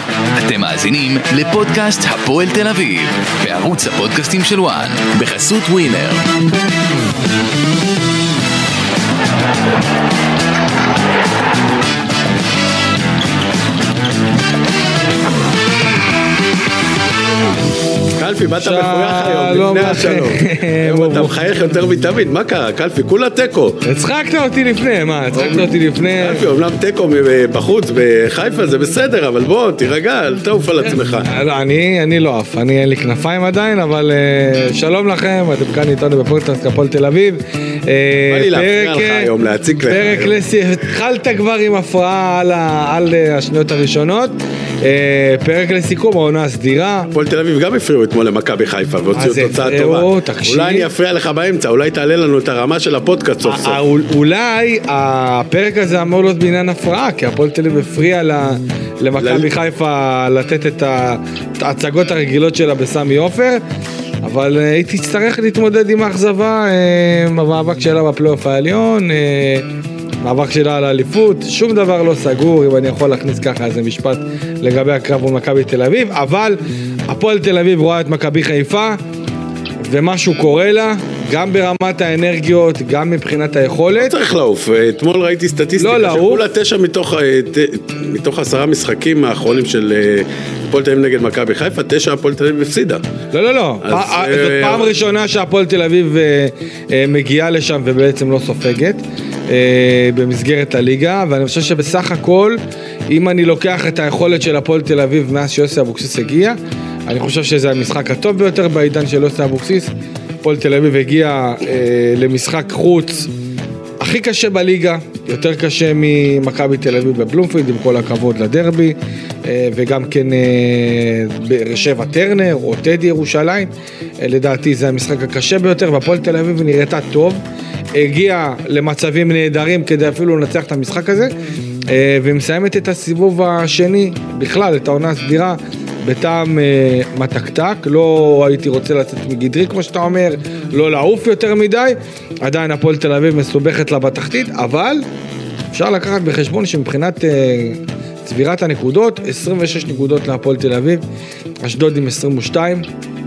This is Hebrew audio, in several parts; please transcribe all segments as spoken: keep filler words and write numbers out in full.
אתם מאזינים לפודקאסט הפועל תל אביב, בערוץ הפודקאסטים של וואן, בחסות ווינר. קלפי, באת מחוייך היום, לפני השלום. היום אתה מחייך יותר מתמיד, מה קרה? קלפי, כולה טקו. הצחקת אותי לפני, מה? הצחקת אותי לפני... קלפי, אומנם טקו בחוץ, בחיפה, זה בסדר, אבל בוא, תירגע, אל תעוף על עצמך. לא, אני לא עף, אני אין לי כנפיים עדיין, אבל שלום לכם, אתם כאן איתנו בפודקאסט הפועל תל אביב. בא לי להפריע לך היום, להציג לך. פרק לסי, התחלת כבר עם הפרעה על השניות הראשונות. פרק לסיכום, העונה הסדירה. הפועל תל אביב גם הפריעו אתמול למכבי חיפה והוציאו תוצאה טובה. אולי אני אפריע לך באמצע, אולי תעלה לנו את הרמה של הפודקאסט סוף סוף. אולי הפרק הזה אמור להיות בעניין הפרעה, כי הפועל תל אביב הפריע למכבי חיפה לתת את ההצגות הרגילות שלה בסמי עופר, אבל היא תצטרך להתמודד עם האכזבה, המאבק שלה בפלייאוף העליון, מאבק שלה על האליפות, שום דבר לא סגור, אם אני יכול להכניס ככה איזה משפט לגבי הקרב מול מכבי תל אביב, אבל הפועל תל אביב רואה את מכבי חיפה, ומשהו קורה לה, גם ברמת האנרגיות, גם מבחינת היכולת. לא צריך לעוף, אתמול ראיתי סטטיסטיקה, לא שכולה תשע מתוך, מתוך עשרה משחקים האחרונים של הפועל תל אביב נגד מכבי חיפה, תשע הפועל תל אביב הפסידה. לא, לא, לא, זאת פעם ראשונה שהפועל תל אביב מגיעה לשם ובעצם לא סופגת. במסגרת הליגה, ואני חושב שבסך הכל, אם אני לוקח את היכולת של הפועל תל אביב מאז שיוסי אבוקסיס הגיע, אני חושב שזה המשחק הטוב ביותר בעידן של יוסי אבוקסיס. הפועל תל אביב הגיע אה, למשחק חוץ הכי קשה בליגה, יותר קשה ממכבי תל אביב בבלומפילד, עם כל הכבוד לדרבי, אה, וגם כן אה, ברשב הטרנר או טדי ירושלים, אה, לדעתי זה המשחק הקשה ביותר, והפועל תל אביב נראתה טוב, הגיע למצבים נהדרים כדי אפילו לנצח את המשחק הזה, ומסיימת את הסיבוב השני, בכלל, את העונה הסדירה, בטעם מתקתק. לא הייתי רוצה לצאת מגדרי, כמו שאתה אומר, לא לעוף יותר מדי, עדיין הפועל תל אביב מסובכת לה בתחתית, אבל אפשר לקחת בחשבון שמבחינת צבירת הנקודות, עשרים ושש נקודות להפועל תל אביב, אשדוד עם עשרים ושתיים,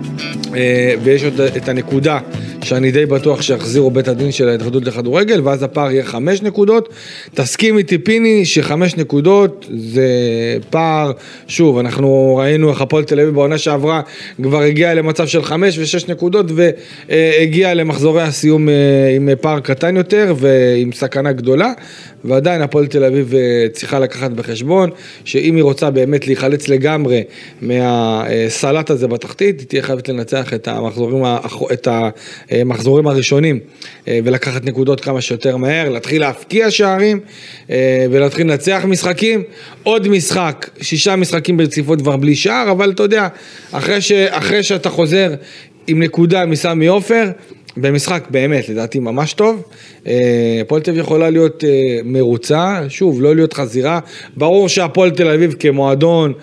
ויש עוד את הנקודה שאני די בטוח שיחזירו בית הדין של ההתאחדות לכדורגל, ואז הפער יהיה חמש נקודות. תסכים איתי פיני שחמש נקודות זה פער, שוב, אנחנו ראינו איך הפועל תל אביב בעונה שעברה כבר הגיע למצב של חמש ושש נקודות, והגיע למחזורי הסיום עם פער קטן יותר ועם סכנה גדולה, ועדיין הפועל תל אביב צריכה לקחת בחשבון שאם היא רוצה באמת להיחלץ לגמרי מהסלט הזה בתחתית, היא תהיה חייבת לנצח את המחזורים, את המחזורים הראשונים ולקחת נקודות כמה שיותר מהר, להתחיל להפקיע שערים ולהתחיל לנצח משחקים. עוד משחק, שישה משחקים ברציפות כבר בלי שער, אבל אתה יודע, אחרי ש, אחרי שאתה חוזר עם נקודה מסמי עופר, במשחק באמת, לדעתי ממש טוב, הפועל תל אביב יכולה להיות מרוצה, שוב, לא להיות חזירה, ברור שהפועל תל אביב כמועדון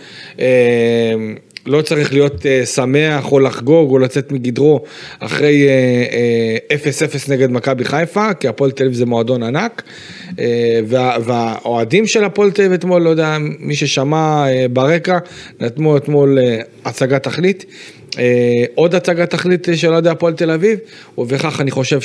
לא צריך להיות שמח או לחגוג או לצאת מגדרו אחרי אפס אפס נגד מכבי חיפה, כי הפועל תל אביב זה מועדון ענק, והאוהדים של הפועל תל אביב אתמול, לא יודע, מי ששמע ברקע, נתנו אתמול הצגת תכלית, עוד הצגת תכלית של אוהדי הפועל תל אביב, ובכך אני חושב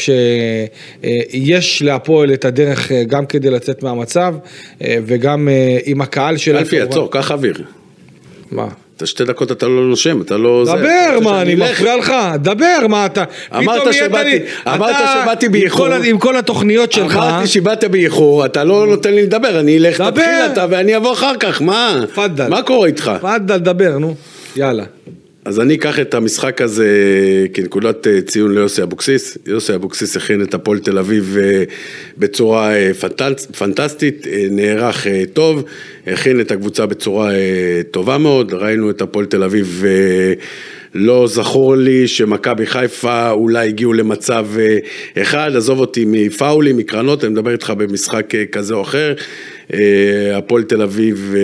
שיש להפועל את הדרך גם כדי לצאת מהמצב, וגם עם הקהל של... אלפי, עצור, קח אוויר. מה? אתה שתי דקות אתה לא נושם, אתה לא... דבר, מה, אני מפריע לך, דבר, מה אתה... אמרת שבאתי, אמרת שבאתי באיחור. עם כל התוכניות שלך... אמרתי שבאת באיחור, אתה לא נותן לי לדבר, אני אלך תתחיל אתה ואני אבוא אחר כך, מה? פדל. מה קורה איתך? פדל, דבר, נו, יאללה. אז אני אקח את המשחק הזה כנקודת ציון ליוסי אבוקסיס. יוסי אבוקסיס הכין את הפועל תל אביב בצורה פנטסטית, נערך טוב, הכין את הקבוצה בצורה טובה מאוד. ראינו את הפועל תל אביב, לא זכור לי שמכבי חיפה אולי הגיעו למצב אחד, עזוב אותי מפאולים, מקרנות, אני מדבר איתך במשחק כזה או אחר. הפועל תל אביב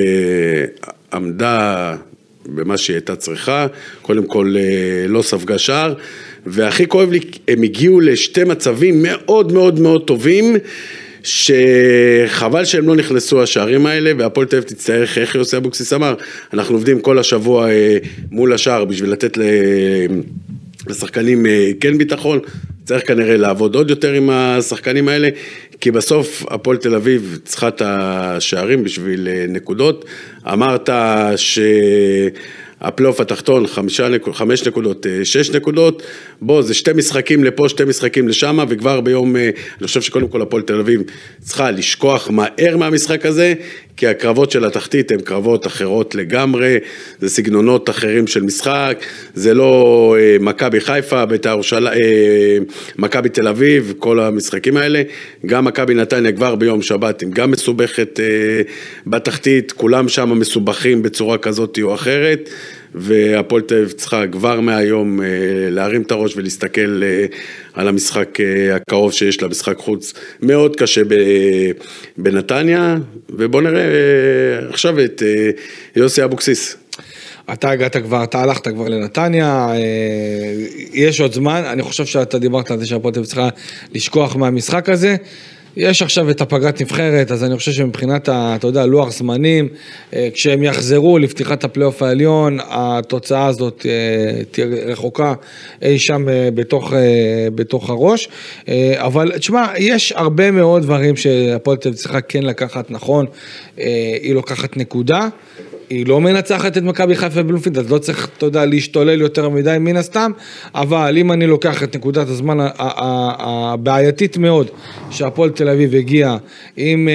עמדה במה שהיא הייתה צריכה, קודם כל לא ספגה שער, והכי כואב לי, הם הגיעו לשתי מצבים מאוד מאוד מאוד טובים, שחבל שהם לא נכנסו השערים האלה, והפועל תל אביב תצטרך, איך יוסי אבוקסיס אמר, אנחנו עובדים כל השבוע מול השער בשביל לתת לשחקנים כן ביטחון, צריך כנראה לעבוד עוד יותר עם השחקנים האלה, כי בסוף הפועל תל אביב צריכה את השערים בשביל נקודות, אמרת ש... הפלייאוף התחתון, חמישה, חמש נקודות, שש נקודות, בוא, זה שתי משחקים לפה, שתי משחקים לשם, וכבר ביום, אני חושב שקודם כל הפועל תל אביב צריכה לשכוח מהר מהמשחק הזה, כי הקרבות של התחתית הן קרבות אחרות לגמרי, זה סגנונות אחרים של משחק, זה לא מכבי חיפה, בית"ר ירושלים, מכבי תל אביב, כל המשחקים האלה, גם מכבי נתניה כבר ביום שבת, הם גם מסובכת בתחתית, כולם שם מסובכים בצורה כזאת או אחרת, והפועל תל אביב צריכה כבר מהיום להרים את הראש ולהסתכל על המשחק הקרוב שיש לה, משחק חוץ מאוד קשה בנתניה, ובוא נראה עכשיו את יוסי אבוקסיס. אתה הגעת כבר, אתה הלכת כבר לנתניה, יש עוד זמן, אני חושב שאתה דיברת על זה שהפועל תל אביב צריכה לשכוח מהמשחק הזה, יש עכשיו את הפגרת נבחרת, אז אני חושב שמבחינת, אתה יודע, לוח זמנים, כשהם יחזרו לפתיחת הפלייאוף העליון, התוצאה הזאת תהיה רחוקה אי שם בתוך, בתוך הראש, אבל תשמע, יש הרבה מאוד דברים שהפועל תל אביב צריכה כן לקחת, נכון, היא לוקחת נקודה, היא לא מנצחת את מכבי חיפה בבלומפילד, אז לא צריך, אתה יודע, להשתולל יותר מדי מן הסתם, אבל אם אני לוקח את נקודת הזמן הבעייתית מאוד, שהפועל תל אביב הגיע עם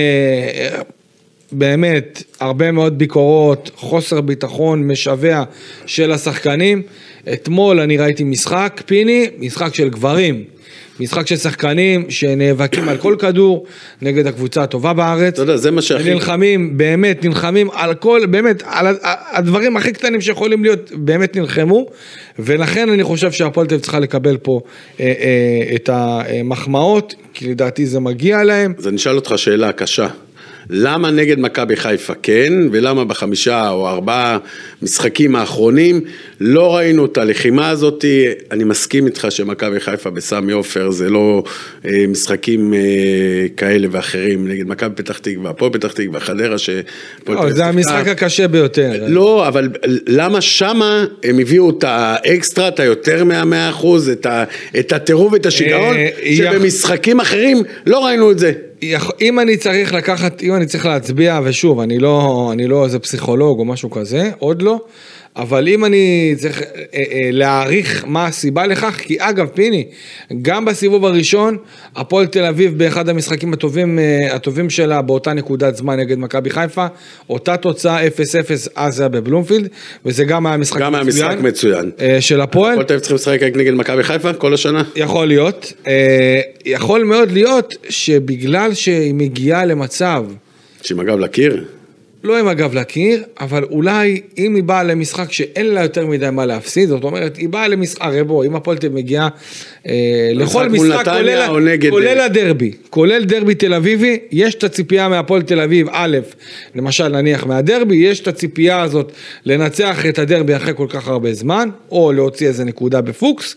באמת הרבה מאוד ביקורות, חוסר ביטחון משווה של השחקנים, אתמול אני ראיתי משחק, פיני, משחק של גברים, משחק של שחקנים שנאבקים על כל כדור נגד הקבוצה הטובה בארץ. אתה יודע, זה מה שהכי... נלחמים, באמת נלחמים על כל, באמת, על הדברים הכי קטנים שיכולים להיות, באמת נלחמו, ולכן אני חושב שהפועל תל אביב צריכה לקבל פה אה, אה, את המחמאות, כי לדעתי זה מגיע להם. אז אני אשאל אותך שאלה קשה. למה נגד מכבי חיפה כן, ולמה בחמישה או ארבעה משחקים האחרונים לא ראינו את הלחימה הזאת? אני מסכים איתך שמכבי חיפה בסמי עופר זה לא אה, משחקים אה, כאלה ואחרים, נגד מכבי פתח תקווה, הפועל פתח תקווה, חדרה ש... לא, זה המשחק הקשה ביותר. לא, אבל למה שמה הם הביאו את האקסטרה, את היותר מהמאה אחוז, את, ה, את הטירוף ואת השיגעון, שבמשחקים אחרים לא ראינו את זה. אם אני צריך לקחת, אם אני צריך להצביע, ושוב, אני לא, אני לא איזה פסיכולוג או משהו כזה, עוד לא, אבל אם אני צריך אה, אה, להעריך מה הסיבה לכך, כי אגב פיני, גם בסיבוב הראשון, הפועל תל אביב באחד המשחקים הטובים, אה, הטובים שלה באותה נקודת זמן נגד מכבי חיפה, אותה תוצאה אפס אפס אז היה בבלומפילד, וזה גם היה משחק גם מצוין, המשחק מצוין. אה, של הפועל. הפועל תל אביב צריכים לשחק נגד מכבי חיפה כל השנה? יכול להיות, אה, יכול מאוד להיות שבגלל שהיא מגיעה למצב, שעם אגב לקיר? לא עם אגב להכיר, אבל אולי אם היא באה למשחק שאין לה יותר מדי מה להפסיד, זאת אומרת, היא באה למשחק, הרי בוא, אם הפועל תל אביב מגיעה אה, לכל משחק, כולל, נגד... כולל הדרבי, כולל דרבי תל אביבי, יש את הציפייה מהפועל תל אביב, א', למשל נניח מהדרבי, יש את הציפייה הזאת לנצח את הדרבי אחרי כל כך הרבה זמן, או להוציא איזה נקודה בפוקס,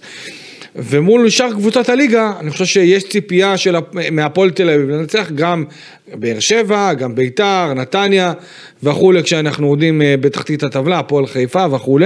ומול שאר קבוצת הליגה, אני חושב שיש ציפייה של, מהפועל תל אביב לנצח גם באר שבע, גם ביתר, נתניה וכו', כשאנחנו עודים בתחתית הטבלה, הפועל חיפה וכו'.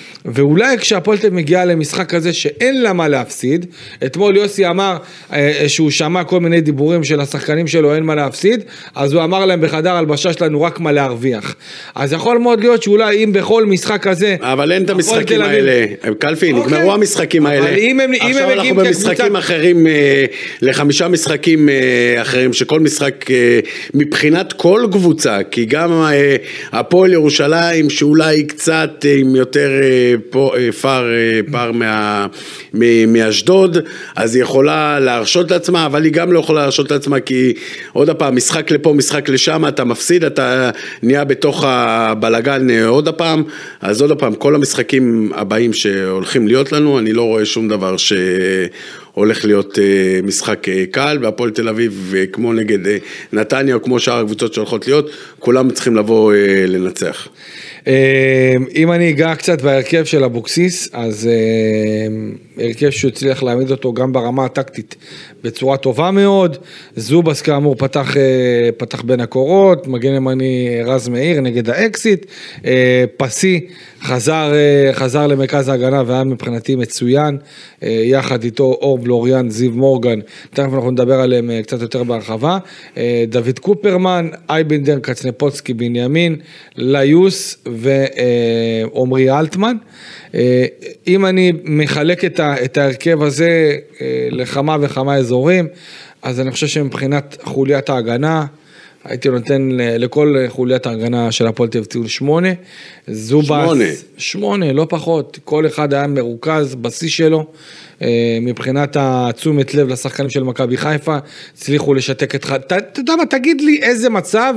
ואולי כשהפועל תל אביב מגיעה למשחק כזה שאין לה מה להפסיד, אתמול יוסי אמר שהוא שמע כל מיני דיבורים של השחקנים שלו, אין מה להפסיד, אז הוא אמר להם בחדר הלבשה שלנו רק מה להרוויח. אז יכול מאוד להיות שאולי אם בכל משחק כזה... אבל אין את המשחקים האלה, קלפי, נגמרו המשחקים האלה. עכשיו אנחנו במשחקים אחרים, לחמישה משחקים אחרים, שכל משחק מבחינת כל קבוצה, כי גם הפועל ירושלים שאולי קצת עם יותר פער, פער מה, מאשדוד, אז היא יכולה להרשות לעצמה, אבל היא גם לא יכולה להרשות לעצמה, כי עוד הפעם, משחק לפה, משחק לשם, אתה מפסיד, אתה נהיה בתוך הבלגן עוד הפעם, אז עוד הפעם, כל המשחקים הבאים שהולכים להיות לנו, אני לא רואה שום דבר ש... הולך להיות משחק קל, והפועל תל אביב, כמו נגד נתניה, או כמו שאר הקבוצות שהולכות להיות, כולם צריכים לבוא לנצח. אם אני אגע קצת בהרכב של אבוקסיס, אז הרכב שהוא הצליח להעמיד אותו גם ברמה הטקטית בצורה טובה מאוד. זובס כאמור פתח, פתח בין הקורות, מגן ימני רז מאיר נגד האקסיט, פסי חזר, חזר למרכז ההגנה והיה מבחינתי מצוין, יחד איתו אור בלוריאן, זיו מורגן, תכף אנחנו נדבר עליהם קצת יותר בהרחבה, דוד קופרמן, אייבנדר, קצנפוצקי, בנימין, ליוס ועומרי אלטמן. אם אני מחלק את ההרכב הזה לכמה וכמה אזורים, אז אני חושב שמבחינת חוליית ההגנה, הייתי נותן לכל חוליית ההגנה של הפועל תל אביב ציון שמונה, זובס, שמונה. שמונה, לא פחות, כל אחד היה מרוכז בשיא שלו, מבחינת התשומת לב לשחקנים של מכבי חיפה, הצליחו לשתק את, אתה יודע מה, תגיד לי איזה מצב,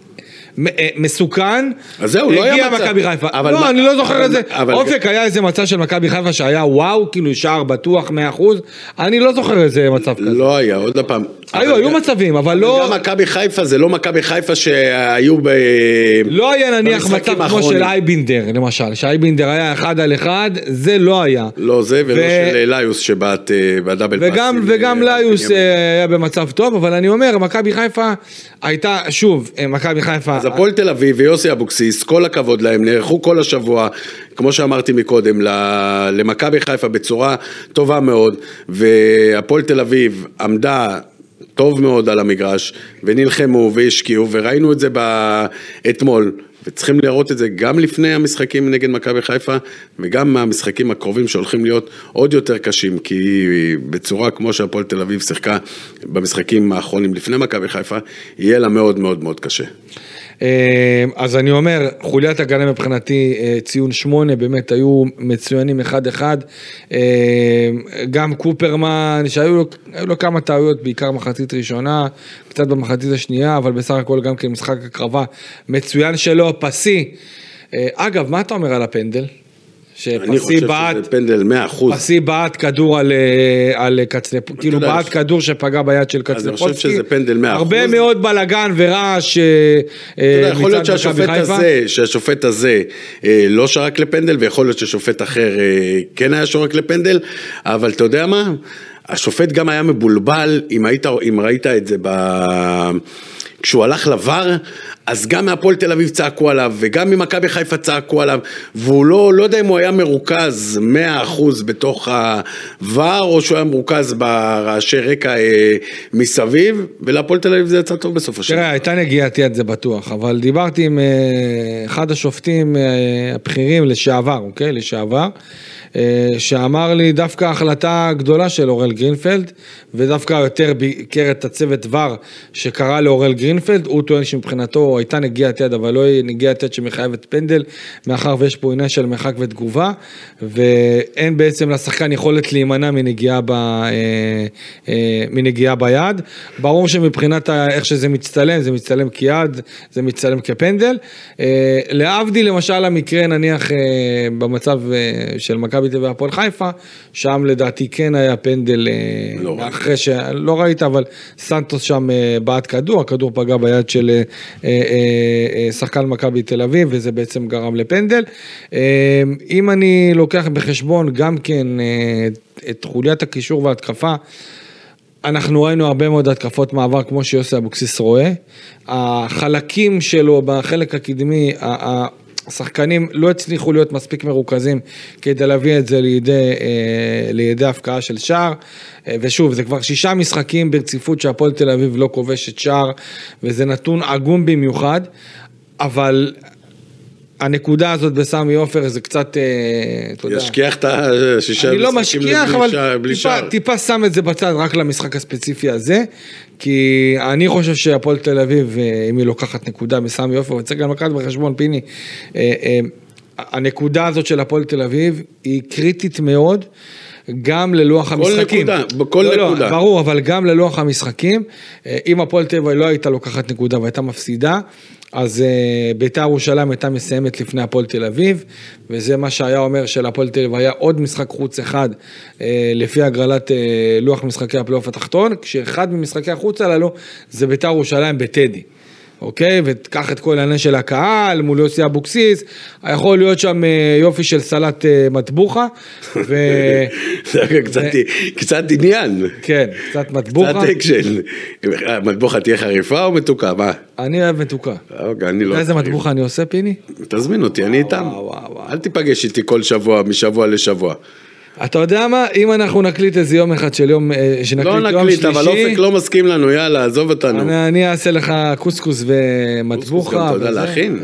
מסוכן, אז זהו, לא היה מצב. מכבי חיפה. לא, אני לא זוכר את זה. אופק היה איזה מצב של מכבי חיפה שהיה וואו, כאילו שער בטוח מאה אחוז, אני לא זוכר איזה מצב כזה. לא היה, עוד פעם. היו, היו מצבים, אבל לא... גם מכבי חיפה, זה לא מכבי חיפה שהיו ב... לא היה נניח מצב כמו של אייבנדר, למשל, שאייבנדר היה אחד על אחד, זה לא היה. לא זה, ולא של ליוס שבאת בדאבל פאס. וגם ליוס היה במצב טוב, אבל אני אומר, מכבי חיפה הייתה, שוב, מכבי חיפה... אז הפועל תל אביב ויוסי אבוקסיס, כל הכבוד להם, נערכו כל השבוע, כמו שאמרתי מקודם, למכבי חיפה בצורה טובה מאוד, והפועל תל אביב עמדה טוב מאוד על המגרש, ונלחמו והשקיעו, וראינו את זה אתמול, וצריכים לראות את זה גם לפני המשחקים נגד מכבי חיפה, וגם מהמשחקים הקרובים שהולכים להיות עוד יותר קשים, כי בצורה כמו שהפועל תל אביב שיחקה במשחקים האחרונים לפני מכבי חיפה, יהיה לה מאוד מאוד מאוד קשה. אז אני אומר, חוליית הגנה מבחינתי ציון שמונה, באמת היו מצוינים אחד אחד, גם קופרמן, שהיו לו, לו כמה טעויות, בעיקר מחצית ראשונה, קצת במחצית השנייה, אבל בסך הכל גם כמשחק הקרבה מצוין שלו, פסי. אגב, מה אתה אומר על הפנדל? אני חושב שזה פנדל מאה אחוז. פסי בעט כדור על, על קצנפ... כאילו בעט כדור שפגע ביד של קצנפוצקי. אז אני חושב שזה פנדל מאה אחוז. הרבה מאוד בלגן ורעש. יכול להיות שהשופט הזה, שהשופט הזה לא שרק לפנדל, ויכול להיות ששופט אחר כן היה שורק לפנדל, אבל אתה יודע מה? השופט גם היה מבולבל, אם, היית, אם ראית את זה ב... כשהוא הלך לבר, אז גם מהפועל תל אביב צעקו עליו, וגם ממכבי חיפה צעקו עליו, והוא לא, לא יודע אם הוא היה מרוכז מאה אחוז בתוך הבר, או שהוא היה מרוכז ברעשי רקע אה, מסביב, ולהפועל תל אביב זה יצא טוב בסוף השנה. תראה, הייתה נגיעתי את זה בטוח, אבל דיברתי עם אה, אחד השופטים אה, הבכירים לשעבר, אוקיי? לשעבר, שאמר לי דווקא החלטה גדולה של אורל גרינפלד, ודווקא יותר ביקר את הצוות דבר שקרא לאורל גרינפלד, הוא טוען שמבחינתו הייתה נגיעת יד, אבל לא נגיעת יד שמחייבת פנדל, מאחר ויש פה עניין של מרחק ותגובה, ואין בעצם לשחקן יכולת להימנע מנגיעה, ב, מנגיעה ביד. ברור שמבחינת איך שזה מצטלם, זה מצטלם כיד, זה מצטלם כפנדל. להבדיל למשל המקרה נניח במצב של מכבי תל אביב והפועל חיפה, שם לדעתי כן היה פנדל, לא אחרי שלא ראית, אבל סנטוס שם בעט כדור, הכדור פגע ביד של שחקן מכבי תל אביב, וזה בעצם גרם לפנדל. אם אני לוקח בחשבון גם כן את חוליית הקישור וההתקפה, אנחנו ראינו הרבה מאוד התקפות מעבר כמו שיוסי אבוקסיס רואה, החלקים שלו בחלק הקדמי, השחקנים לא הצליחו להיות מספיק מרוכזים כדי להביא את זה לידי, לידי הפקעה של שער, ושוב, זה כבר שישה משחקים ברציפות שהפועל תל אביב לא כובשת שער, וזה נתון עגום במיוחד, אבל הנקודה הזאת בסמי עופר זה קצת, אתה יודע. ישכיח את השישה אני לא משכיח, אבל טיפה, טיפה שם את זה בצד רק למשחק הספציפי הזה, כי אני חושב שהפועל תל אביב, אם היא לוקחת נקודה בסמי עופר, וצריך גם לקחת בחשבון פיני, הנקודה הזאת של הפועל תל אביב היא קריטית מאוד, גם ללוח המשחקים. כל נקודה, בכל לא, נקודה. לא, ברור, אבל גם ללוח המשחקים, אם הפועל תל אביב לא הייתה לוקחת נקודה והייתה מפסידה, אז בית"ר ירושלים הייתה מסיימת לפני הפועל תל אביב, וזה מה שהיה אומר שלהפועל תל אביב היה עוד משחק חוץ אחד, לפי הגרלת לוח משחקי הפלייאוף התחתון, כשאחד ממשחקי החוץ הללו זה בית"ר ירושלים בטדי. אוקיי, וקח את כל העניין של הקהל, מול יוסי אבוקסיס, יכול להיות שם יופי של סלט מטבוחה, ו... קצת עניין. כן, קצת מטבוחה. קצת אקשן. מטבוחה תהיה חריפה או מתוקה? מה? אני אוהב מתוקה. אני לא... איזה מטבוחה אני עושה, פיני? תזמין אותי, אני איתם. אל תיפגש איתי כל שבוע, משבוע לשבוע. אתה יודע מה? אם אנחנו נקליט איזה יום אחד של יום, שנקליט יום שלישי... לא נקליט, אבל אופק לא מסכים לנו, יאללה, עזוב אותנו. אני אעשה לך קוסקוס ומטבוחה. קוסקוס, אתה יודע להכין?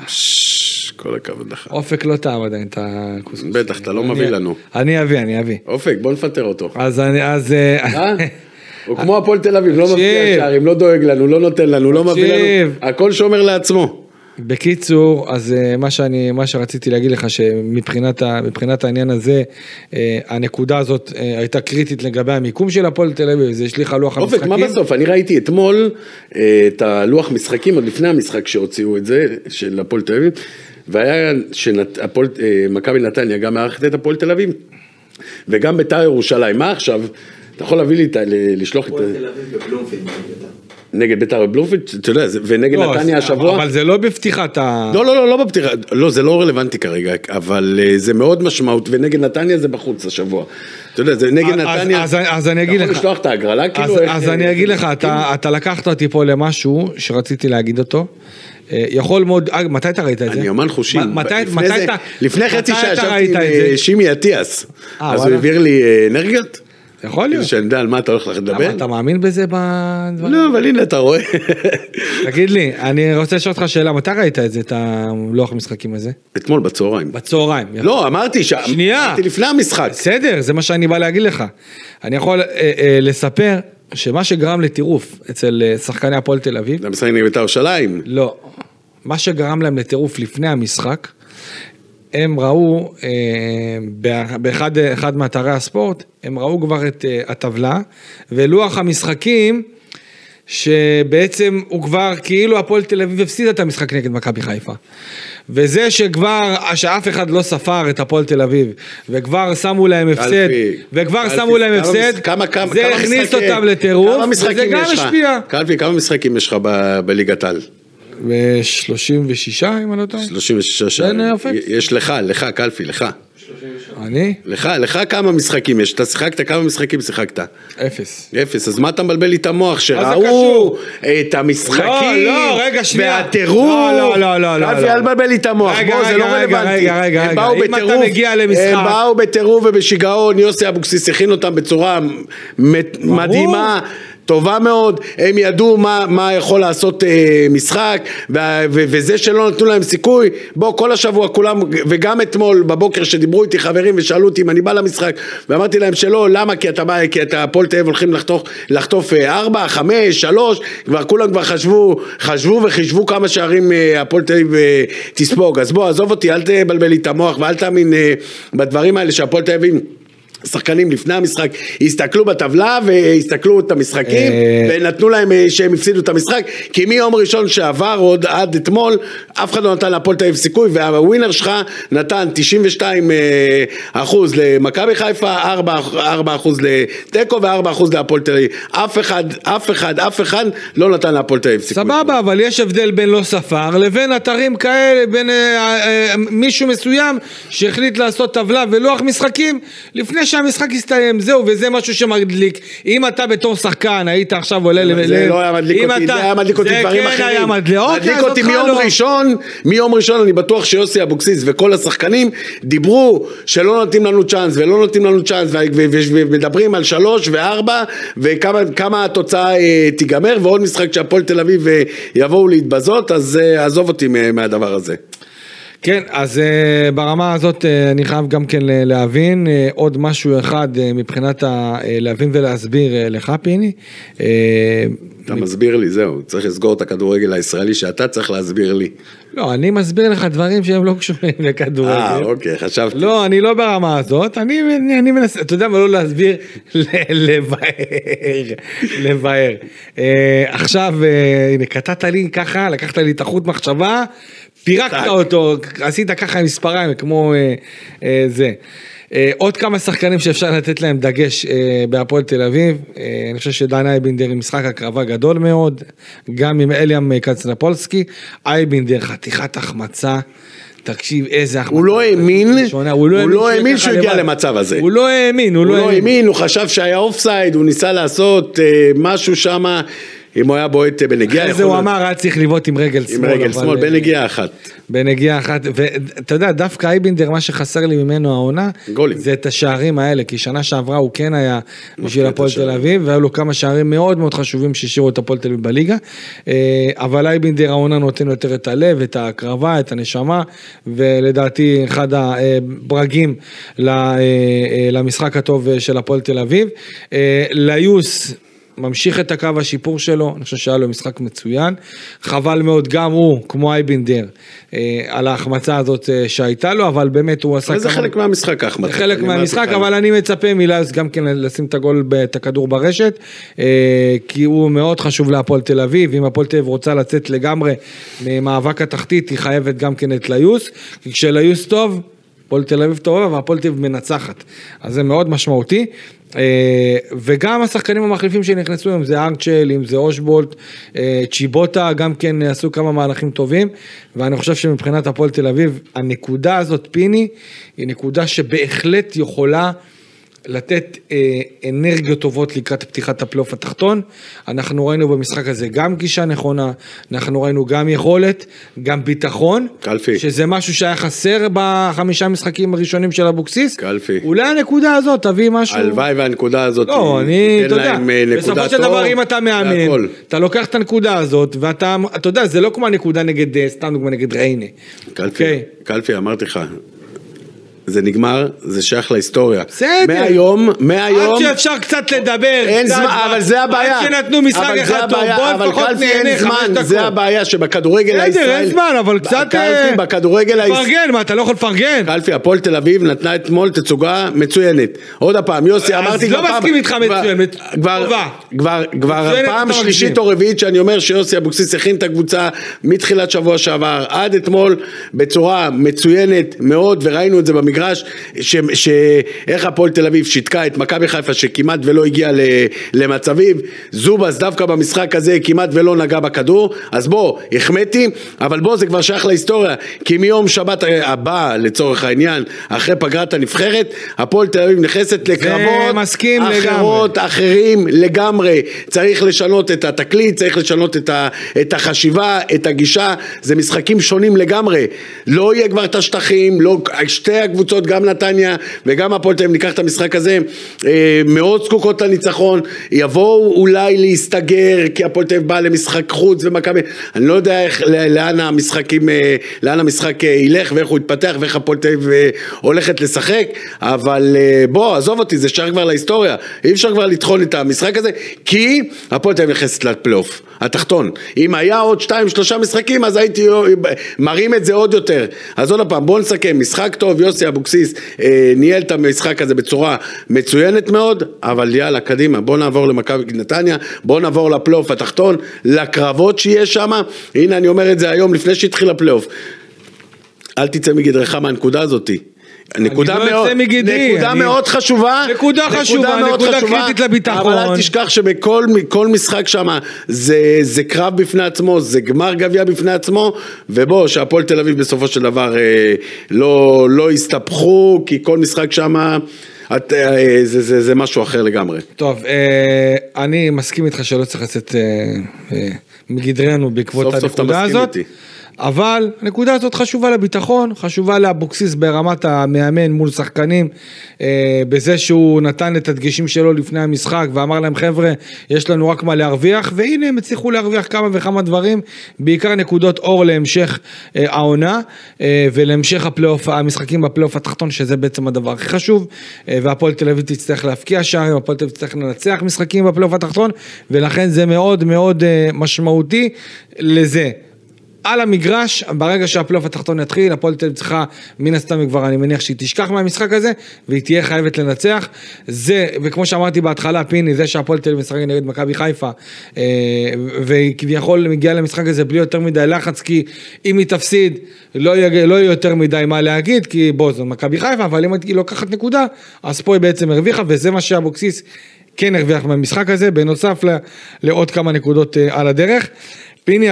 כל הכבוד לך. אופק לא טעם עדיין את הקוסקוס. בטח, אתה לא מביא לנו. אני אביא, אני אביא. אופק, בוא נפטר אותו. אז אני, אז... הוא כמו הפועל תל אביב, לא מביא שערים, לא דואג לנו, לא נותן לנו, לא מביא לנו, הכל שומר לעצמו. בקיצור, אז מה שאני, מה שרציתי להגיד לך, שמבחינת מבחינת העניין הזה, הנקודה הזאת הייתה קריטית לגבי המיקום של הפועל תל אביב, זה השליך על לוח המשחקים. אופק, מה בסוף? אני ראיתי אתמול את הלוח משחקים, עוד לפני המשחק שהוציאו את זה, של הפועל תל אביב, והיה שמכבי נתניה גם מערכת את הפועל תל אביב, וגם בית"ר ירושלים. מה עכשיו? אתה יכול להביא לי, לשלוח את... הפועל תל אביב בבלומפילד. נגד בית"ר בבלומפילד, אתה יודע, ונגד נתניה השבוע. אבל זה לא בפתיחת ה... לא, לא, לא, לא בפתיחת, לא, זה לא רלוונטי כרגע, אבל זה מאוד משמעות, ונגד נתניה זה בחוץ השבוע. אתה יודע, זה נגד נתניה. אז אני אגיד לך. אתה יכול לשלוח את ההגרלה, כאילו... אז אני אגיד לך, אתה לקחת אותי פה למשהו שרציתי להגיד אותו. יכול מאוד, מתי אתה ראית את זה? אני אומן חושים. מתי אתה... לפני חצי שעה ישבתי עם שימי אטיאס, אז הוא העביר לי אנרגיות. יכול להיות. שאני יודע על מה אתה הולך לדבר. אתה מאמין בזה בדברים? לא, אבל הנה אתה רואה. תגיד לי, אני רוצה לשאול אותך שאלה, מתי ראית את זה, את הלוח המשחקים הזה? אתמול בצהריים. בצהריים. לא, אמרתי ש... שנייה. אמרתי לפני המשחק. בסדר, זה מה שאני בא להגיד לך. אני יכול לספר שמה שגרם לטירוף אצל שחקני הפועל תל אביב... זה המשחק נגד בית"ר ירושלים. לא. מה שגרם להם לטירוף לפני המשחק, הם ראו, באחד אחד מאתרי הספורט, הם ראו כבר את הטבלה, ולוח המשחקים, שבעצם הוא כבר, כאילו הפועל תל אביב הפסיד את המשחק נגד מכבי חיפה. וזה שכבר, שאף אחד לא ספר את הפועל תל אביב, וכבר שמו להם הפסד, וכבר שמו להם הפסד, זה הכניס אותם לטירוף, וזה גם השפיע. קלפי, כמה משחקים יש לך בליגת העל? ו-שלושים ושישה, אם אני לא טועה. שלושים ושישה שעה. יש לך, לך, קלפי, לך. אני? לך, לך כמה משחקים יש? אתה שיחקת, כמה משחקים שיחקת? אפס. אפס, אז מה אתה מבלבל לי את המוח? שראו את המשחקים, לא, לא, רגע, שנייה. והטירוף. לא, לא, לא, לא. קלפי, אל מבלבל לי את המוח. בוא, זה לא רלוונטי. רגע, רגע, רגע. אם אתה מגיע למשחק. הם באו בטירוף ובשיגעון, יוסי אבוקסיס הכין אותם בצורה מדהימה. טובה מאוד, הם ידעו מה, מה יכול לעשות אה, משחק, ו- ו- וזה שלא נתנו להם סיכוי, בוא כל השבוע כולם, וגם אתמול בבוקר שדיברו איתי חברים ושאלו אותי אם אני בא למשחק, ואמרתי להם שלא, למה? כי אתה בא, כי אתה הפועל תל אביב הולכים לחטוף, לחטוף ארבע, חמש, שלוש, כבר כולם כבר חשבו, חשבו וחישבו כמה שערים אה, הפועל תל אביב אה, תספוג, אז בוא, עזוב אותי, אל תבלבל לי את המוח, ואל תאמין אה, בדברים האלה שהפועל תל אביב שחקנים לפני המשחק הסתכלו בטבלה והסתכלו את המשחקים ונתנו להם שהם הפסידו את המשחק, כי מיום ראשון שעבר עוד עד אתמול אף אחד לא נתן להפועל תל אביב סיכוי, והווינר שלך נתן תשעים ושתיים אחוז למכבי חיפה, ארבע אחוז לתיקו וארבע אחוז להפועל תל אביב. אף אחד, אף אחד, אף אחד לא נתן להפועל תל אביב סיכוי. סבבה, אבל יש הבדל בין לא ספר לבין אתרים כאלה, בין מישהו מסוים שהחליט לעשות טבלה ולוח משחקים לפני שהמשחק יסתיים, זהו, וזה משהו שמדליק. אם אתה בתור שחקן, היית עכשיו עולה... זה לא היה מדליק אותי, זה היה מדליק אותי דברים אחרים. מדליק אותי מיום ראשון, מיום ראשון אני בטוח שיוסי אבוקסיס וכל השחקנים דיברו שלא נותנים לנו צ'אנס, ולא נותנים לנו צ'אנס, ומדברים על שלוש וארבע, וכמה התוצאה תיגמר, ועוד משחק שהפועל תל אביב יבואו להתבזות, אז עזוב אותי מהדבר הזה. כן, אז uh, ברמה הזאת uh, אני חייב גם כן להבין uh, עוד משהו אחד uh, מבחינת ה, uh, להבין ולהסביר uh, לך פיני. Uh, אתה מסביר לי, זהו, צריך לסגור את הכדורגל הישראלי שאתה צריך להסביר לי. לא, אני מסביר לך דברים שהם לא קשורים לכדורגל. אה, אוקיי, חשבתי. לא, אני לא ברמה הזאת, אני, אני מנסה, אתה יודע מה, לא להסביר, לבאר, לבאר. אה, עכשיו, אה, הנה, קטעת לי ככה, לקחת לי את החוט מחשבה, פירקת אותו, עשית ככה עם מספריים, כמו אה, אה, זה. עוד כמה שחקנים שאפשר לתת להם דגש בהפועל תל אביב, אני חושב שדן אייבינדר עם משחק הקרבה גדול מאוד, גם עם אליאם קצנפולסקי, אייבינדר חתיכת החמצה, תקשיב איזה החמצה. הוא לא האמין, הוא לא האמין שהוא הגיע למצב הזה. הוא לא האמין, הוא לא האמין, הוא חשב שהיה אופסייד, הוא ניסה לעשות משהו שם, אם הוא היה בועט בנגיעה. אחרי זה הוא אמר, היה צריך לבעוט עם רגל שמאל. עם רגל שמאל, בנגיעה אחת. בנגיעה אחת, ואתה יודע, דווקא אייבינדר, מה שחסר לי ממנו העונה, זה את השערים האלה, כי שנה שעברה הוא כן היה בשביל הפועל תל אביב, והיו לו כמה שערים מאוד מאוד חשובים שהשאירו את הפועל תל אביב בליגה, אבל אייבינדר העונה נותן יותר את הלב, את ההקרבה, את הנשמה, ולדעתי אחד הברגים למשחק הטוב של הפועל תל אביב. ליוס, ממשיך את הקו השיפור שלו, אני חושב שהיה לו משחק מצוין, חבל מאוד גם הוא, כמו אייבינדר, על ההחמצה הזאת שהייתה לו, אבל באמת הוא עשה... זה חלק מהמשחק ההחמצה. חלק מהמשחק, אבל אני מצפה מליוס גם כן לשים את הגול, את הכדור ברשת, כי הוא מאוד חשוב להפועל תל אביב, אם הפועל תל אביב רוצה לצאת לגמרי ממאבק התחתית, היא חייבת גם כן את ליוס, כי כשליוס טוב, הפועל תל אביב טובה, והפועל תל אביב מנצחת, אז זה מאוד משמעותי. וגם השחקנים המחליפים שנכנסו, אם זה ארצ'ל, אם זה אושבולט, צ'יבוטה, גם כן עשו כמה מהלכים טובים, ואני חושב שמבחינת הפועל תל אביב, הנקודה הזאת פיני, היא נקודה שבהחלט יכולה לתת אה, אנרגיות טובות לקראת פתיחת הפלייאוף התחתון. אנחנו ראינו במשחק הזה גם גישה נכונה, אנחנו ראינו גם יכולת, גם ביטחון, קלפי. שזה משהו שהיה חסר בחמישה משחקים הראשונים של אבוקסיס. קלפי. אולי הנקודה הזאת תביא משהו... הלוואי והנקודה הזאת... לא, אני, אתה יודע, בסופו של דבר אם אתה מאמן, אתה לוקח את הנקודה הזאת, ואתה, אתה יודע, זה לא כמו הנקודה נגד, סתם דוגמה נגד ריינה. קלפי, okay. קלפי, אמרתי לך. זה נגמר, זה שייך להיסטוריה. בסדר. מהיום, מהיום... עד שאפשר קצת לדבר. אין זמן, אבל זה הבעיה. עד שנתנו משחק אחד טוב, בוא לפחות נהנה חמש דקות. זה הבעיה שבכדורגל הישראלי... בסדר, אין זמן, אבל קצת... קלפי, בכדורגל הישראלי... פרגן, מה, אתה לא יכול לפרגן? קלפי, הפועל תל אביב נתנה אתמול תצוגה מצוינת. עוד הפעם, יוסי, אמרתי... אז לא מסכים איתך מצוינת, טובה. כבר פעם שלישית או רביעית שאני אומר שיוסי אבוקסיס הכין את הקבוצה מתחילת שבוע שעבר עד אתמול בצורה מצוינת מאוד, וראינו את זה במגרש, שאיך הפועל תל אביב שיתקה את מכבי חיפה שכמעט ולא הגיע למצבים, זובס דווקא במשחק הזה כמעט ולא נגע בכדור, אז בוא, החמאתי, אבל בוא, זה כבר שייך להיסטוריה, כי מיום שבת הבא לצורך העניין, אחרי פגרת הנבחרת, הפועל תל אביב נכנסת לקרבות אחרות, אחרים לגמרי, צריך לשנות את התקליט, צריך לשנות את, ה, את החשיבה, את הגישה, זה משחקים שונים לגמרי, לא יהיה כבר את השטחים, לא, שתי הקבוצות, גם נתניה וגם הפועל תל אביב, ניקח את המשחק הזה, מאוד זקוקות לניצחון, יבואו אולי להסתגר, כי הפועל תל אביב בא למשחק חוץ ומכבי, אני לא יודע איך, לאן המשחקים, לאן המשחק ילך ואיך הוא יתפתח ואיך הפועל תל אביב הולכת לשחק, אבל בוא, עזוב אותי, זה שייך כבר להיסטוריה, אי אפשר כבר לטחון את המשחק הזה, כי הפועל תל אביב נכנסת לפלייאוף התחתון, אם היה עוד שתיים שלושה משחקים אז הייתי מרים את זה עוד יותר. אז עוד הפעם, בוא נסכם, משחק טוב, יוסי אבוקסיס אה, ניהל את המשחק הזה בצורה מצוינת מאוד, אבל יאללה, קדימה, בוא נעבור למכבי נתניה, בוא נעבור לפלייאוף התחתון, לקרבות שיש שם, הנה אני אומר את זה היום לפני שהתחיל הפלייאוף, אל תצא מגדרך מהנקודה הזאת, נקודה מאוד, נקודה מאוד חשובה, נקודה חשובה, נקודה קריטית לביטחון, אבל אל תשכח שבכל כל משחק שם זה, זה קרב בפני עצמו, זה גמר גביע בפני עצמו, ובוא, שהפועל תל אביב בסופו של דבר אה, לא, לא הסתפחו, כי כל משחק שם את, אה, זה, זה, זה משהו אחר לגמרי. טוב, אה, אני מסכים איתך שלא צריך לצאת אה, אה, מגדרנו בעקבות הנקודה הזאת, אבל הנקודה הזאת חשובה לביטחון, חשובה לאבוקסיס ברמת המאמן מול שחקנים, אה, בזה שהוא נתן את הדגשים שלו לפני המשחק, ואמר להם חבר'ה, יש לנו רק מה להרוויח, והנה הם הצליחו להרוויח כמה וכמה דברים, בעיקר נקודות אור להמשך אה, העונה, אה, ולהמשך הפלייאוף, המשחקים בפלייאוף התחתון, שזה בעצם הדבר הכי חשוב, אה, והפועל תל אביב תצטרך להפקיע שערים, הפועל תל אביב תצטרך לנצח משחקים בפלייאוף התחתון, ולכן זה מאוד מאוד אה, משמעותי לזה. על המגרש, ברגע שהפלייאוף התחתון יתחיל, הפועל תל אביב צריכה, מן הסתם כבר אני מניח שהיא תשכח מהמשחק הזה, והיא תהיה חייבת לנצח. זה, וכמו שאמרתי בהתחלה, פיני, זה שהפועל תל אביב משחק נגד מכבי חיפה, והיא כביכול מגיעה למשחק הזה בלי יותר מדי לחץ, כי אם היא תפסיד, לא יהיה, לא יהיה יותר מדי מה להגיד, כי בוא, זו מכבי חיפה, אבל אם היא לוקחת נקודה, אז פה היא בעצם הרוויחה, וזה מה שאבוקסיס כן הרוויח במשחק הזה, בנוסף לעוד כמה נקודות על הדרך. פיני,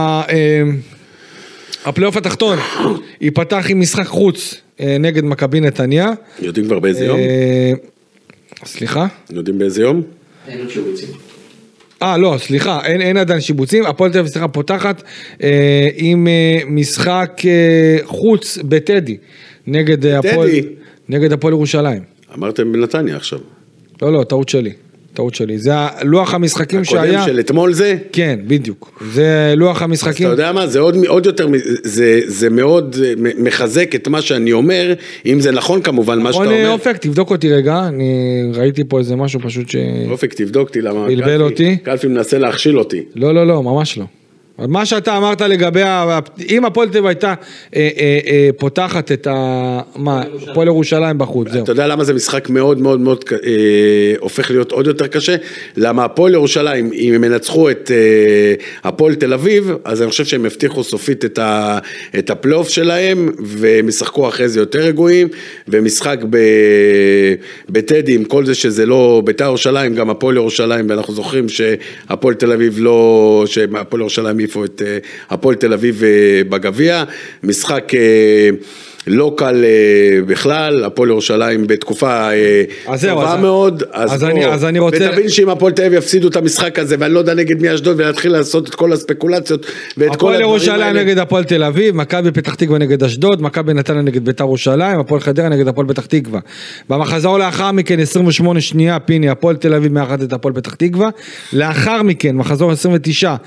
הפלייאוף התחתון ייפתח עם משחק חוץ נגד מכבי נתניה. יודעים כבר באיזה יום? סליחה? יודעים באיזה יום? אין עוד שיבוצים. אה, לא, סליחה, אין, אין עדיין שיבוצים. הפועל תל אביב סליחה פותחת אה, עם אה, משחק אה, חוץ בטדי נגד הפועל, נגד הפועל ירושלים. אמרתם בנתניה עכשיו. לא, לא, טעות שלי. טעות שלי, זה לוח המשחקים הקודם שהיה... הקודם של אתמול זה? כן, בדיוק. זה לוח המשחקים... אז אתה יודע מה, זה עוד, עוד יותר, זה, זה מאוד מחזק את מה שאני אומר, אם זה נכון כמובן מה שאתה אומר. נכון, אופק, תבדוק אותי רגע, אני ראיתי פה איזה משהו פשוט ש... אופק, תבדוק אותי, למה... בלבל אותי. קלפי מנסה להכשיל אותי. לא, לא, לא, ממש לא. מה שאתה אמרת לגבי, אם הפועל תל אביב הייתה אה, אה, אה, פותחת את ה... מה, הפועל ירושלים בחוץ, זהו. אתה יודע למה זה משחק מאוד מאוד מאוד אה, הופך להיות עוד יותר קשה? למה הפועל ירושלים, אם הם ינצחו את אה, הפועל תל אביב, אז אני חושב שהם הבטיחו סופית את, ה, את הפלייאוף שלהם, והם ישחקו אחרי זה יותר רגועים, ומשחק ב, בטדי, עם כל זה שזה לא בית"ר ירושלים, גם הפועל ירושלים, ואנחנו זוכרים שהפועל תל אביב לא, שהפועל ירושלים העיפו את הפועל תל אביב בגביע, משחק לא קל בכלל, הפועל ירושלים בתקופה טובה מאוד, אז אני רוצה... ותבין שאם הפועל תל אביב יפסידו את המשחק הזה, ואני לא יודע נגד מי אשדוד, ולהתחיל לעשות את כל הספקולציות, ואת כל הדברים האלה. הפועל ירושלים נגד הפועל תל אביב, מכבי פתח תקווה נגד אשדוד, מכבי נתניה נגד בית"ר ירושלים, הפועל חדרה נגד הפועל פתח תקווה. במחזור לאחר מכן עשרים ושמונה שנייה, פיני, הפועל תל אביב מארחת את הפועל פתח תקווה. לאחר מכן, מחזור עשרים ותשע,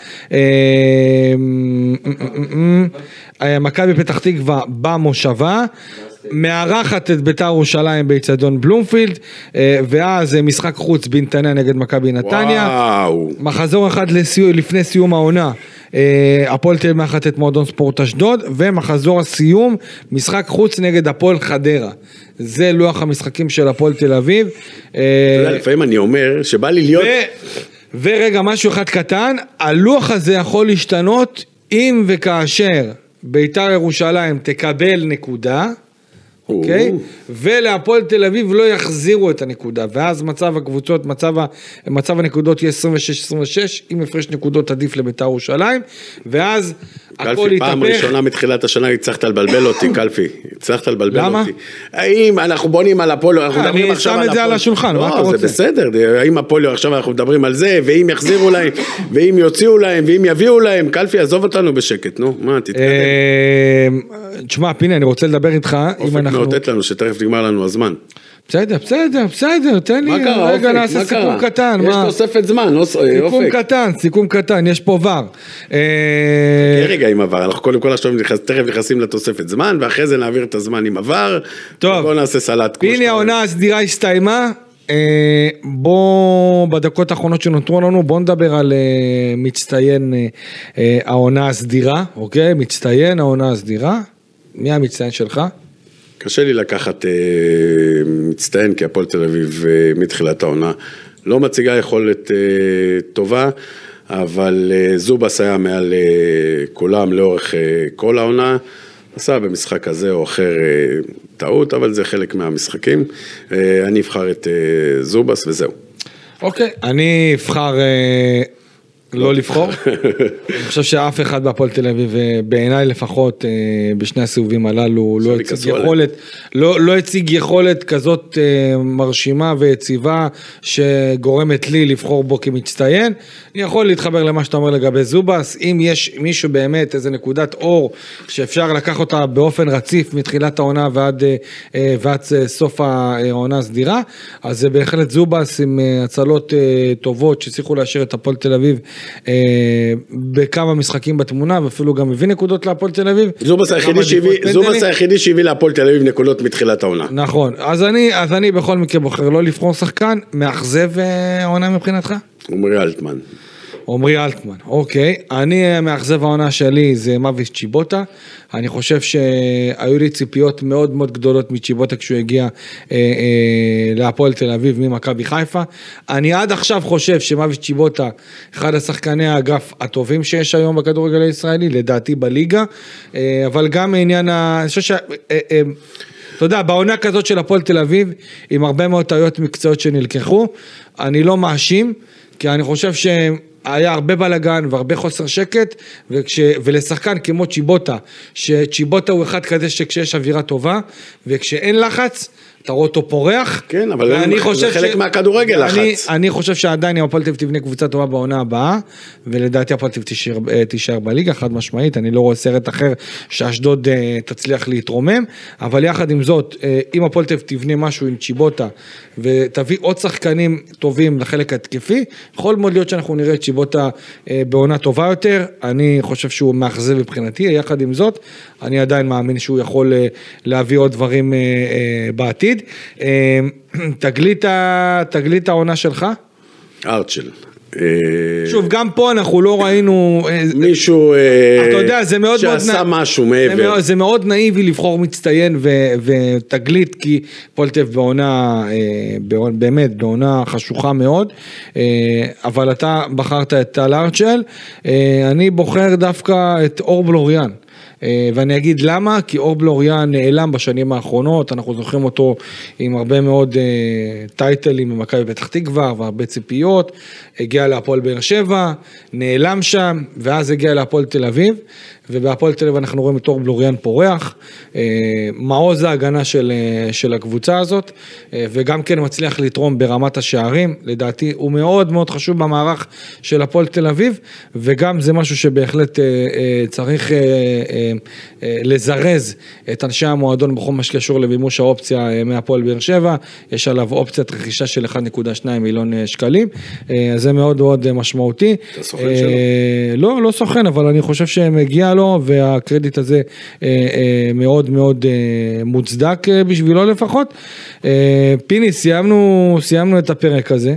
מכבי פתח תקווה במושבה, מארחת את בית"ר ירושלים באצטדיון בלומפילד, ואז משחק חוץ בנתניה נגד מכבי נתניה. וואו. מחזור אחד לפני סיום העונה, הפועל תל אביב מארחת את מועדון ספורט אשדוד, ומחזור הסיום, משחק חוץ נגד הפועל חדרה. זה לוח המשחקים של הפועל תל אביב. אתה יודע, לפעמים אני אומר שבא לי להיות... ורגע, משהו אחד קטן, הלוח הזה יכול להשתנות אם וכאשר בית"ר ירושלים תקבל נקודה, אוקיי? ולהפועל תל אביב לא יחזירו את הנקודה, ואז מצב הקבוצות, מצב, מצב הנקודות יהיה עשרים ושש עשרים ושש, אם הפרש נקודות עדיף לבית"ר ירושלים, ואז הכל יתהפך. קלפי, פעם ראשונה מתחילת השנה הצלחת לבלבל אותי, קלפי, הצלחת לבלבל למה? אותי. האם אנחנו בונים על הפוליו, אנחנו מדברים עכשיו על הפוליו. אני שם את זה על השולחן, מה אתה רוצה? זה בסדר, האם הפוליו עכשיו אנחנו מדברים על זה, ואם יחזירו להם, ואם יוציאו להם, ואם יביאו להם, קלפי, עזוב אותנו בשקט, נו, מה, תתקדם. תשמע, פיני, אני רוצה לדבר איתך, אם אנחנו... מאותת לנו שתכף נגמר לנו הזמן. בסדר, בסדר, בסדר, תן לי, רגע נעשה סיכום קטן. יש תוספת זמן, אופק. סיכום קטן, סיכום קטן, יש פה ור. רגע עם עבר, אנחנו קודם כל עכשיו תכף נכנסים לתוספת זמן, ואחרי זה נעביר את הזמן עם עבר. טוב. בואו נעשה סלט. פיני, העונה הסדירה הסתיימה. בואו, בדקות האחרונות שנותרו לנו, בואו נדבר על מצטיין העונה הסדירה, אוקיי? מצטיין העונה הסדירה. מי המצטיין שלך? קשה לי לקחת אה, מצטיין, כי הפועל תל אביב אה, מתחילת העונה לא מציגה יכולת אה, טובה, אבל אה, זובס היה מעל אה, כולם לאורך אה, כל העונה, עשה במשחק הזה או אחר אה, טעות, אבל זה חלק מהמשחקים. אה, אני אבחר את אה, זובס וזהו. אוקיי, אני אבחר... אה... לא לבחור. אני חושב שאף אחד בהפועל תל אביב, בעיניי לפחות, בשני הסיבובים הללו, לא הציג יכולת, לא, לא הציג יכולת כזאת מרשימה ויציבה, שגורמת לי לבחור בו כמצטיין. אני יכול להתחבר למה שאתה אומר לגבי זובס, אם יש מישהו באמת, איזה נקודת אור, שאפשר לקח אותה באופן רציף, מתחילת העונה ועד, ועד סוף העונה הסדירה, אז זה בהחלט זובס עם הצלות טובות, שצריכו להשאיר את הפועל תל אביב, בכמה משחקים בתמונה, ואפילו גם הביא נקודות להפועל תל אביב. זובס היחידי שהביא להפועל תל אביב נקודות מתחילת העונה. נכון, אז אני, אז אני בכל מקרה בוחר לא לבחור שחקן, מאכזב העונה מבחינתך? עומרי אלטמן. עומרי אלטמן, אוקיי. אני, מאכזב העונה שלי זה מוויס צ'יבוטה. אני חושב שהיו לי ציפיות מאוד מאוד גדולות מצ'יבוטה כשהוא הגיע אה, אה, להפועל תל אביב ממכבי חיפה. אני עד עכשיו חושב שמוויס צ'יבוטה, אחד השחקני האגף הטובים שיש היום בכדורגל הישראלי, לדעתי בליגה, אה, אבל גם העניין, אני חושב ש... אה, אה, אתה יודע, בעונה כזאת של הפועל תל אביב, עם הרבה מאוד טעויות מקצועיות שנלקחו, אני לא מאשים, כי אני חושב שהיה הרבה בלגן והרבה חוסר שקט, וכש, ולשחקן כמו צ'יבוטה, שצ'יבוטה הוא אחד כזה שכשיש אווירה טובה, וכשאין לחץ, אתה רואה אותו פורח. כן, אבל זה חלק מהכדורגל לחץ. אני חושב שעדיין אם הפועל תל אביב תבנה קבוצה טובה בעונה הבאה, ולדעתי הפועל תל אביב תישאר בליגה, חד משמעית, אני לא רואה סרט אחר שאשדוד תצליח להתרומם, אבל יחד עם זאת, אם הפועל תל אביב תבנה משהו עם צ'יבוטה, ותביא עוד שחקנים טובים לחלק התקפי, יכול מאוד להיות שאנחנו נראה את צ'יבוטה בעונה טובה יותר, אני חושב שהוא מאכזב מבחינתי, יחד עם זאת, אני עדיין מאמין שהוא יכול להביא עוד דברים בעתיד. תגלית, תגלית העונה שלך? ארצ'ל. שוב, גם פה אנחנו לא ראינו מישהו אתה יודע, זה מאוד שעשה משהו מעבר. זה מאוד נאיבי לבחור מצטיין ותגלית, כי הפועל תל אביב בעונה, באמת בעונה חשוכה מאוד, אבל אתה בחרת את טל ארצ'ל, אני בוחר דווקא את אור בלוריאן. ואני אגיד למה, כי אור בלוריאן נעלם בשנים האחרונות, אנחנו זוכרים אותו עם הרבה מאוד טייטלים במכבי פתח תקווה והרבה ציפיות, הגיע להפועל באר שבע, נעלם שם, ואז הגיע להפועל תל אביב, ובהפועל תל אביב אנחנו רואים את אור בלוריאן פורח, מעוז ההגנה של, של הקבוצה הזאת, וגם כן מצליח לתרום ברמת השערים, לדעתי הוא מאוד מאוד חשוב במערך של הפועל תל אביב, וגם זה משהו שבהחלט צריך לזרז את אנשי המועדון בכל מה שקשור למימוש האופציה מהפועל באר שבע, יש עליו אופציית רכישה של אחד נקודה שתיים מיליון שקלים, אז זה מאוד מאוד משמעותי. אתה סוכן שלו? לא, לא סוכן, אבל אני חושב שמגיע לו, והקרדיט הזה מאוד מאוד מוצדק בשבילו לפחות. פיני, סיימנו, סיימנו את הפרק הזה.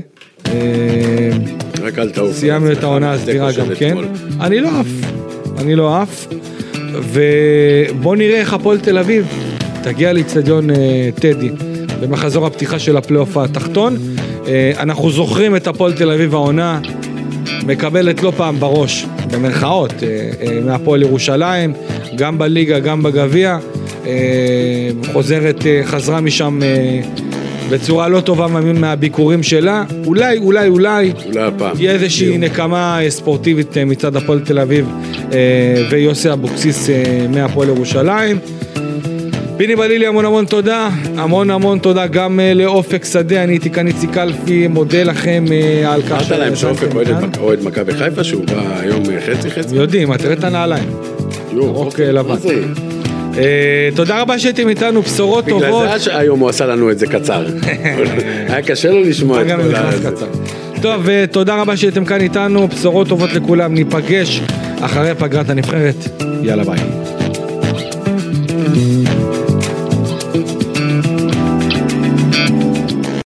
רק אל תעוף. סיימנו את העונה הסדירה גם כן. אני לא אף, אני לא אף. ובוא נראה איך הפועל תל אביב תגיע לאצטדיון טדי במחזור הפתיחה של הפלייאוף התחתון. אנחנו זוכרים את הפועל תל אביב העונה מקבלת לא פעם בראש, במרכאות, מהפועל ירושלים, גם בליגה, גם בגביע, חוזרת, חזרה משם בצורה לא טובה מהביקורים שלה, אולי, אולי, אולי, תהיה איזושהי נקמה ספורטיבית מצד הפועל תל אביב ויוסי אבוקסיס מהפועל ירושלים. פיני בלילי, המון המון תודה, המון המון תודה גם לאופק שדה, אני הייתי כאן איציק קלפי, מודה לכם על כך. אמרת להם שאופק אוהד מכבי חיפה, שהוא בא היום חצי חצי? יודעים, תראה את הנעליים. אוקיי, לבן. תודה רבה שהייתם איתנו, בשורות טובות. בגלל זה היום הוא עשה לנו את זה קצר. היה קשה לו לשמוע את כל הזה. טוב, תודה רבה שהייתם כאן איתנו, בשורות טובות לכולם, ניפגש אחרי פגרת הנבחרת, יאללה ביי.